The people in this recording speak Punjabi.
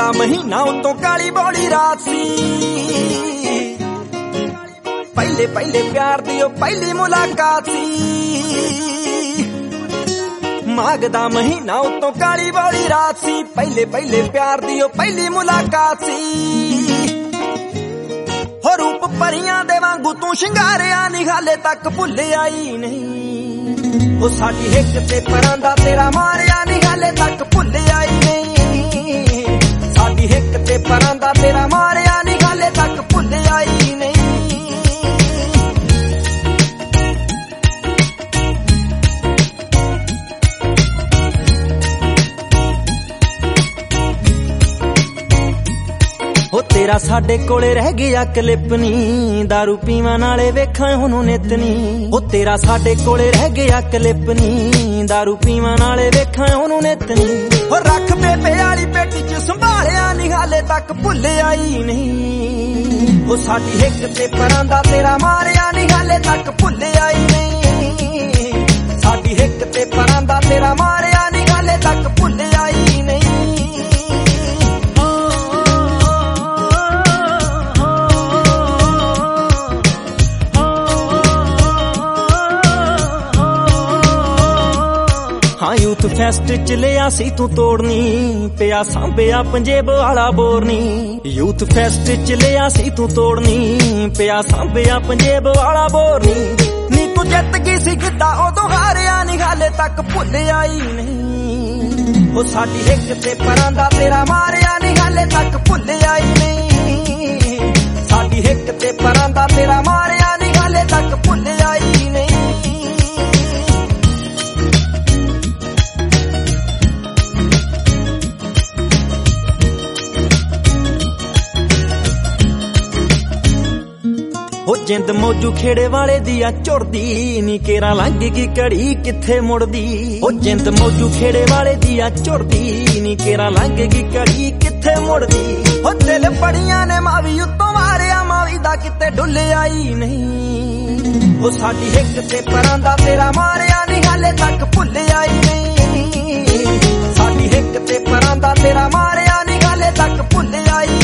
ਦਾ ਮਹੀਨਾ ਉਤੋਂ ਕਾਲੀ ਬੋਲੀ ਰਾਤ ਸੀ। ਪਹਿਲੇ ਪਹਿਲੇ ਪਿਆਰ ਦੀ ਉਹ ਪਹਿਲੀ ਮੁਲਾਕਾਤ ਸੀ। ਮਾਘ ਦਾ ਮਹੀਨਾ ਉਤੋਂ ਕਾਲੀ ਬੋਲੀ ਰਾਤ ਸੀ। ਪਹਿਲੇ ਪਹਿਲੇ ਪਿਆਰ ਦੀ ਉਹ ਪਹਿਲੀ ਮੁਲਾਕਾਤ ਸੀ। ਹੋ ਰੂਪ ਪਰੀਆਂ ਦੇ ਵਾਂਗੂ ਤੂੰ ਸ਼ਿੰਗਾਰਿਆ ਨੀ ਹਾਲੇ ਤੱਕ ਭੁੱਲਿਆ ਹੀ ਨਹੀਂ। ਉਹ ਸਾਡੀ ਹਿੱਕ ਤੇ ਪਰਾਂ ਦਾ ਤੇਰਾ ਮਾਰਿਆ ਨੀ ਹਾਲੇ ਤੱਕ ਭੁੱਲਿਆ ਹੀ ਨਹੀਂ। ਸਾਡੀ ਹਿੱਕ ਤੇ ਪਰਾਂ ਦਾ ਤੇਰਾ ਮਾਰਿਆ ਨੀ ਹਾਲੇ ਤੱਕ ਭੁੱਲਿਆ ਹੀ ਨਹੀਂ। ਹੋ ਤੇਰਾ ਸਾਡੇ ਕੋਲੇ ਰਹਿ ਗਿਆ ਕਲਿੱਪ ਨੀ, ਦਾਰੂ ਪੀਵਾਂ ਨਾਲੇ ਵੇਖਾਂ ਉਹਨੂੰ ਨਿੱਤ ਨੀ। ਹੋ ਤੇਰਾ ਸਾਡੇ ਕੋਲੇ ਰਹਿ ਗਿਆ ਕਲਿੱਪ ਨੀ, ਦਾਰੂ ਪੀਵਾਂ ਨਾਲੇ ਵੇਖਾਂ ਉਹਨੂੰ ਨਿੱਤ ਨੀ। ਹੋ ਰੱਖ ਬੇਬੇ ਵਾਲੀ ਪੇਟੀ ਚ ਸੰਭਾਲਿਆ ਨੀ ਹਾਲੇ ਤੱਕ ਭੁੱਲਿਆ ਹੀ ਨਹੀਂ। ਹੋ ਸਾਡੀ ਹਿੱਕ ਤੇ ਪਰਾਂ ਦਾ ਤੇਰਾ ਮਾਰਿਆ ਨੀ ਹਾਲੇ ਤੱਕ ਭੁੱਲਿਆ ਹੀ ਨਹੀਂ। ਸਾਡੀ ਹਿੱਕ ਤੇ ਪਰਾਂ ਦਾ ਤੇਰਾ ਮਾਰਿਆ ਨੀ ਹਾਲੇ ਤੱਕ ਭੁੱਲਿਆ ਹੀ ਨਹੀਂ। ਹਾਂ ਯੂਥ ਫੈਸਟ ਚ ਲਿਆ ਸੀ ਤੂੰ ਤੋੜਨੀ, ਪਿਆ ਸਾਂਭਿਆ ਪੰਜੇਬ ਵਾਲਾ ਬੋਰਨੀ। ਯੂਥ ਫੈਸਟ ਚ ਲਿਆ ਸੀ ਤੂੰ ਤੋੜਨੀ, ਪਿਆ ਸਾਂਭਿਆ ਪੰਜੇਬ ਵਾਲਾ ਬੋਰਨੀ। ਨੀ ਤੂੰ ਜਿੱਤ ਗਈ ਸੀ ਗਿੱਧਾ ਉਦੋਂ ਹਾਰਿਆ ਨੀ ਹਾਲੇ ਤੱਕ ਭੁੱਲਿਆ ਹੀ ਨਹੀਂ। ਉਹ ਸਾਡੀ ਹਿੱਕ ਤੇ ਪਰਾਂ ਦਾ ਤੇਰਾ ਮਾਰਿਆ ਨੀ ਹਾਲੇ ਤੱਕ ਭੁੱਲਿਆ ਹੀ ਨਹੀਂ। ਸਾਡੀ ਹਿੱਕ ਤੇ ਪਰਾਂ ਦਾ ਤੇਰਾ ਮਾਰਿਆ ਨੀ ਹਾਲੇ ਤੱਕ ਭੁੱਲਿਆ ਹੀ ਨਹੀਂ। ਉਹ ਜਿੰਦ ਮੌਜੂ ਖੇੜੇ ਵਾਲੇ ਦੀ ਆ ਝੁਰਦੀ ਨੀ, ਕੇਰਾ ਲੰਘ ਗਈ ਘੜੀ ਕਿੱਥੇ ਮੁੜਦੀ। ਉਹ ਜਿੰਦ ਮੌਜੂ ਖੇੜੇ ਵਾਲੇ ਦੀ ਆ ਝੁਰਦੀ ਨੀ, ਕੇਰਾ ਲੰਘ ਗਈ ਘੜੀ ਕਿੱਥੇ ਮੁੜਦੀ। ਉਹ ਦਿਲ ਪੜੀਆਂ ਨੇ ਮਾਵੀ ਉੱਤੋਂ ਮਾਰਿਆ, ਮਾਵੀ ਦਾ ਕਿਤੇ ਡੁੱਲਿਆ ਹੀ ਨਹੀਂ। ਉਹ ਸਾਡੀ ਹਿੱਕ ਤੇ ਪਰਾਂ ਦਾ ਤੇਰਾ ਮਾਰਿਆ ਨੀ ਹਾਲੇ ਤੱਕ ਭੁੱਲਿਆ ਹੀ ਨਹੀਂ। ਸਾਡੀ ਹਿੱਕ ਤੇ ਪਰਾਂ ਦਾ ਤੇਰਾ ਮਾਰਿਆ ਨੀ ਹਾਲੇ ਤੱਕ ਭੁੱਲਿਆ ਹੀ